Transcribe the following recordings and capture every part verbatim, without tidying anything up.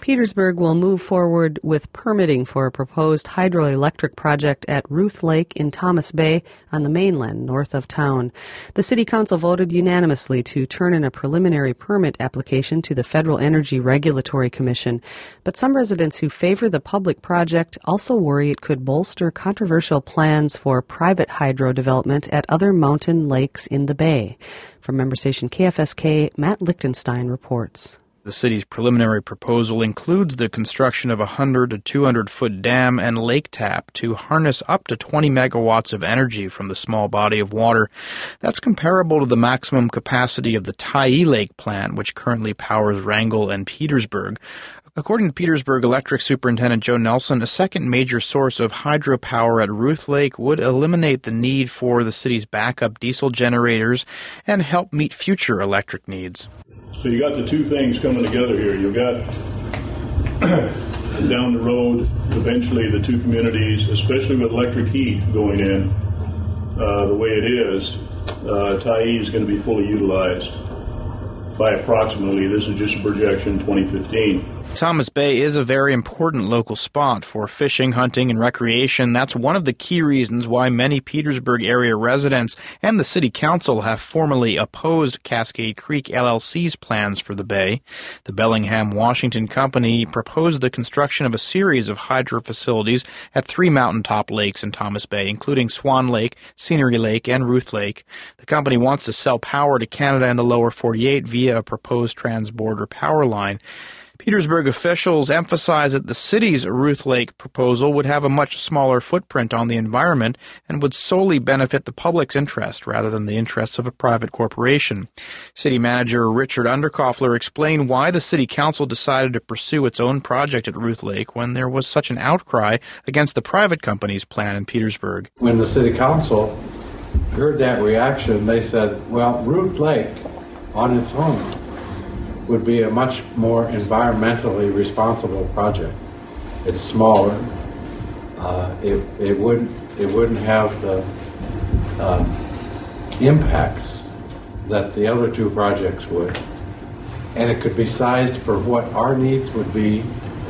Petersburg will move forward with permitting for a proposed hydroelectric project at Ruth Lake in Thomas Bay on the mainland north of town. The City Council voted unanimously to turn in a preliminary permit application to the Federal Energy Regulatory Commission. But some residents who favor the public project also worry it could bolster controversial plans for private hydro development at other mountain lakes in the bay. From member station K F S K, Matt Lichtenstein reports. The city's preliminary proposal includes the construction of a one hundred to two hundred foot dam and lake tap to harness up to twenty megawatts of energy from the small body of water. That's comparable to the maximum capacity of the Tyee Lake plant, which currently powers Wrangell and Petersburg. According to Petersburg Electric Superintendent Joe Nelson, a second major source of hydropower at Ruth Lake would eliminate the need for the city's backup diesel generators and help meet future electric needs. So you got the two things coming together here. You've got down the road, eventually the two communities, especially with electric heat going in, uh, the way it is, uh, Tyee is going to be fully utilized by approximately, this is just a projection, twenty fifteen. Thomas Bay is a very important local spot for fishing, hunting, and recreation. That's one of the key reasons why many Petersburg area residents and the city council have formally opposed Cascade Creek L L C's plans for the bay. The Bellingham Washington Company proposed the construction of a series of hydro facilities at three mountaintop lakes in Thomas Bay, including Swan Lake, Scenery Lake, and Ruth Lake. The company wants to sell power to Canada and the lower forty-eight via a proposed transborder power line. Petersburg officials emphasize that the city's Ruth Lake proposal would have a much smaller footprint on the environment and would solely benefit the public's interest rather than the interests of a private corporation. City manager Richard Underkoffler explained why the city council decided to pursue its own project at Ruth Lake when there was such an outcry against the private company's plan in Petersburg. When the city council heard that reaction, they said, well, Ruth Lake on its own would be a much more environmentally responsible project. It's smaller. Uh, it it wouldn't it wouldn't have the uh, impacts that the other two projects would, and it could be sized for what our needs would be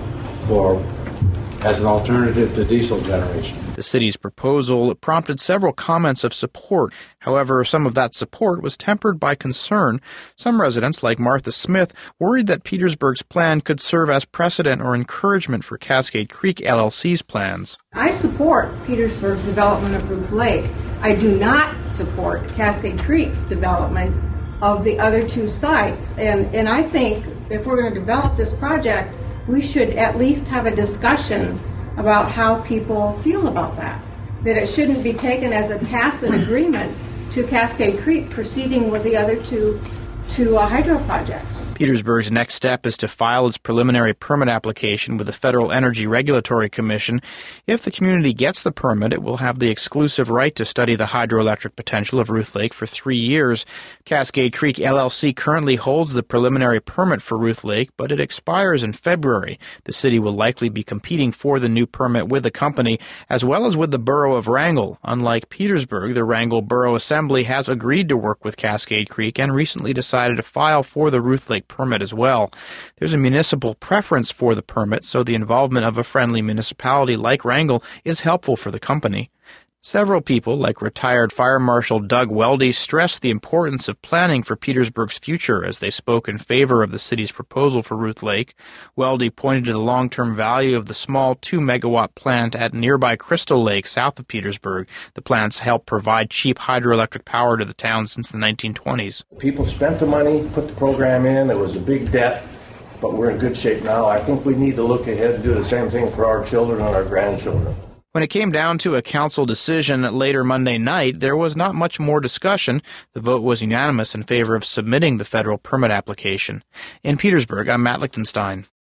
for as an alternative to diesel generation. The city's proposal prompted several comments of support. However, some of that support was tempered by concern. Some residents, like Martha Smith, worried that Petersburg's plan could serve as precedent or encouragement for Cascade Creek L L C's plans. I support Petersburg's development of Ruth Lake. I do not support Cascade Creek's development of the other two sites. And, and I think if we're going to develop this project, we should at least have a discussion about how people feel about that, that it shouldn't be taken as a tacit agreement to Cascade Creek proceeding with the other two to uh, hydro projects. Petersburg's next step is to file its preliminary permit application with the Federal Energy Regulatory Commission. If the community gets the permit, it will have the exclusive right to study the hydroelectric potential of Ruth Lake for three years. Cascade Creek L L C currently holds the preliminary permit for Ruth Lake, but it expires in February. The city will likely be competing for the new permit with the company, as well as with the borough of Wrangell. Unlike Petersburg, the Wrangell Borough Assembly has agreed to work with Cascade Creek and recently decided to file for the Ruth Lake permit as well. There's a municipal preference for the permit, so the involvement of a friendly municipality like Wrangell is helpful for the company. Several people, like retired Fire Marshal Doug Weldy, stressed the importance of planning for Petersburg's future as they spoke in favor of the city's proposal for Ruth Lake. Weldy pointed to the long-term value of the small two megawatt plant at nearby Crystal Lake south of Petersburg. The plant's helped provide cheap hydroelectric power to the town since the nineteen twenties. People spent the money, put the program in. It was a big debt, but we're in good shape now. I think we need to look ahead and do the same thing for our children and our grandchildren. When it came down to a council decision later Monday night, there was not much more discussion. The vote was unanimous in favor of submitting the federal permit application. In Petersburg, I'm Matt Lichtenstein.